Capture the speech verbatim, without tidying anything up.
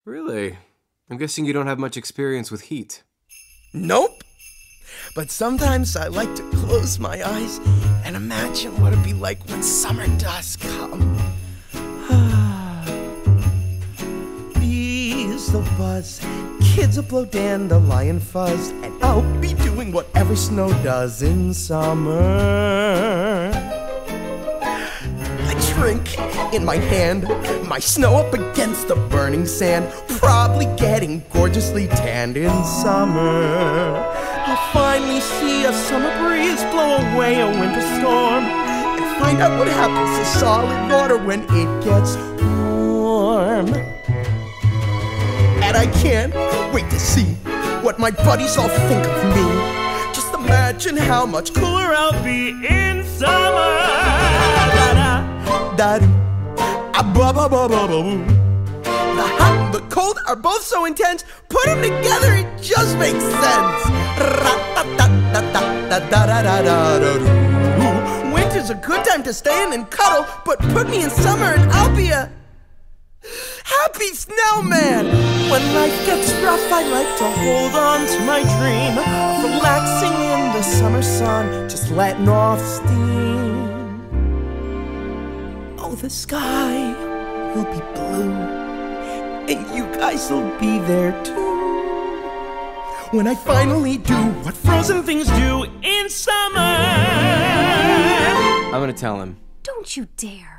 Really? I'm guessing you don't have much experience with heat. Nope. But sometimes I like to close my eyes and imagine what it'd be like when summer does come. Bees will buzz, kids will blow dandelion fuzz, and I'll be doing whatever snow does in summer. A drink in my hand, my snow up against the burning sand, probably getting gorgeously tanned in summer. I'll finally see a summer breeze blow away a winter storm, and find out what happens to solid water when it gets warm. And I can't wait to see what my buddies all think of me. Just imagine how much cooler I'll be in summer. Da-da, da-da, ah-ba-ba-ba-ba-ba-boo. The hot and the cold are both so intense, put them together, it just makes sense. Winter's a good time to stay in and cuddle, but put me in summer and I'll be a happy snowman. When life gets rough, I like to hold on to my dream of relaxing in the summer sun, just letting off steam. Oh, the sky will be blue, and you guys will be there too, when I finally do what frozen things do in summer. I'm gonna tell him. Don't you dare.